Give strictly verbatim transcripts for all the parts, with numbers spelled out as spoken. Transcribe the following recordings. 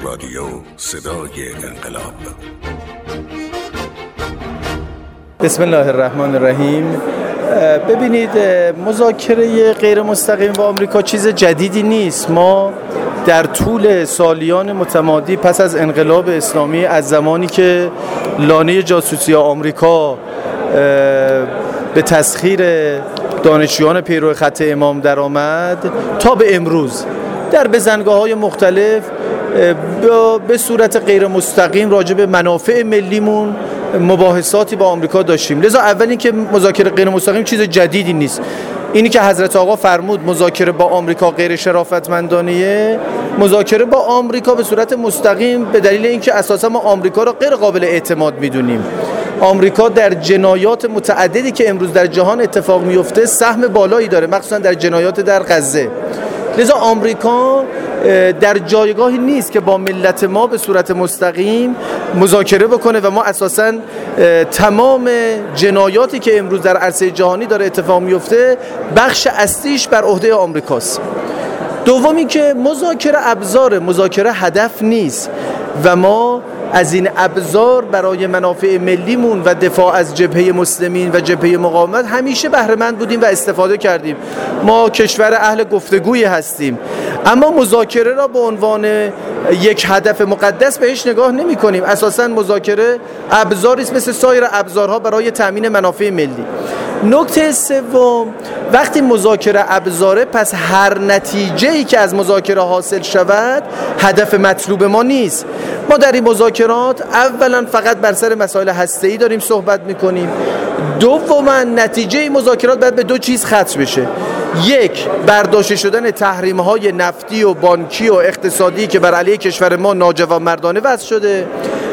رادیو صدای انقلاب. بسم الله الرحمن الرحیم. ببینید، مذاکره غیر مستقیم با آمریکا چیز جدیدی نیست. ما در طول سالیان متمادی پس از انقلاب اسلامی، از زمانی که لانه جاسوسی آمریکا به تسخیر دانشجویان پیرو خط امام در آمد تا به امروز، در بزنگاه‌های مختلف به صورت غیر مستقیم راجع به منافع ملیمون مباحثاتی با آمریکا داشتیم. لذا اول این که مذاکره غیر مستقیم چیز جدیدی نیست. اینی که حضرت آقا فرمود مذاکره با آمریکا غیر شرافتمندانه، مذاکره با آمریکا به صورت مستقیم به دلیل اینکه اساسا ما آمریکا را غیر قابل اعتماد میدونیم. آمریکا در جنایات متعددی که امروز در جهان اتفاق میفته سهم بالایی داره، مخصوصا در جنایات در غزه. لذا آمریکا در جایگاهی نیست که با ملت ما به صورت مستقیم مذاکره بکنه و ما اساساً تمام جنایاتی که امروز در عرصه جهانی داره اتفاق میفته بخش اصلیش بر عهده آمریکاست. دومی که مذاکره ابزار، مذاکره هدف نیست و ما از این ابزار برای منافع ملیمون و دفاع از جبهه مسلمین و جبهه مقاومت همیشه بهره مند بودیم و استفاده کردیم. ما کشور اهل گفتگویی هستیم، اما مذاکره را به عنوان یک هدف مقدس بهش نگاه نمی کنیم. اساساً مذاکره ابزاری است مثل سایر ابزارها برای تامین منافع ملی. نکته سوم، وقتی مذاکره ابزاره، پس هر نتیجه‌ای که از مذاکره حاصل شود هدف مطلوب ما نیست. ما در این مذاکرات اولا فقط بر سر مسائل هسته‌ای داریم صحبت می‌کنیم. دوما نتیجه این مذاکرات باید به دو چیز ختم بشه: یک، برداشته شدن تحریم‌های نفتی و بانکی و اقتصادی که بر علیه کشور ما ناجوانمردانه وضع شده.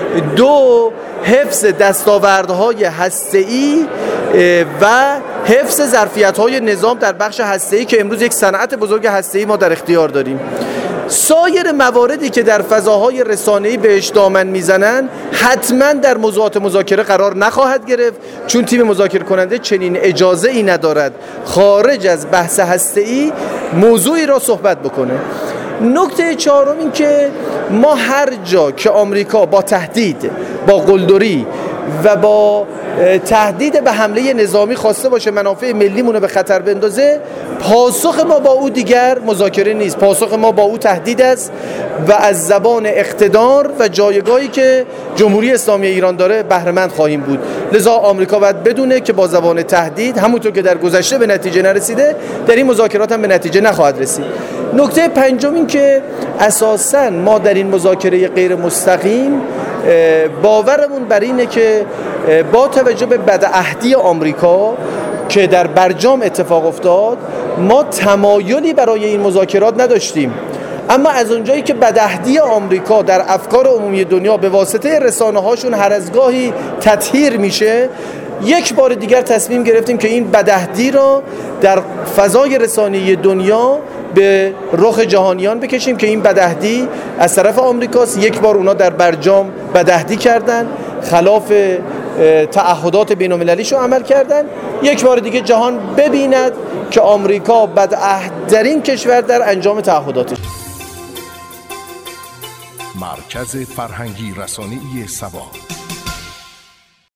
دو، حفظ دستاوردهای هسته‌ای و حفظ ظرفیت‌های نظام در بخش هسته‌ای که امروز یک صنعت بزرگ هسته‌ای ما در اختیار داریم. سایر مواردی که در فضاهای رسانه‌ای بهش دامن میزنن حتما در موضوعات مذاکره قرار نخواهد گرفت، چون تیم مذاکره کننده چنین اجازه ای ندارد خارج از بحث هسته‌ای موضوعی را صحبت بکنه. نکته چهارم این که ما هر جا که آمریکا با تهدید، با قلدری و با تهدید به حمله نظامی خواسته باشه منافع ملیمون رو به خطر بندازه، پاسخ ما با او دیگر مذاکره نیست، پاسخ ما با او تهدید است و از زبان اقتدار و جایگاهی که جمهوری اسلامی ایران داره بهره مند خواهیم بود. لذا آمریکا باید بدونه که با زبان تهدید، همونطور که در گذشته به نتیجه نرسیده، در این مذاکرات هم به نتیجه نخواهد رسید. نکته پنجم این که اساساً ما در این مذاکره غیر مستقیم باورمون بر اینه که با توجه به بدعهدی آمریکا که در برجام اتفاق افتاد، ما تمایلی برای این مذاکرات نداشتیم. اما از اونجایی که بدعهدی آمریکا در افکار عمومی دنیا به واسطه رسانه‌هاشون هر از گاهی تطهیر میشه، یک بار دیگر تصمیم گرفتیم که این بدعهدی را در فضای رسانه‌ای دنیا به رخ جهانیان بکشیم که این بدعهدی از طرف آمریکاست. یک بار اونا در برجام بدعهدی کردن، خلاف تعهدات بین‌المللیشو عمل کردن. یک بار دیگه جهان ببیند که آمریکا بدعهدترین کشور در انجام تعهداتش. مرکز فرهنگی رسانه‌ای سبا.